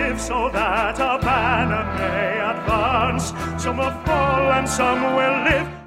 live so that a banner may advance. Some will fall and some will live.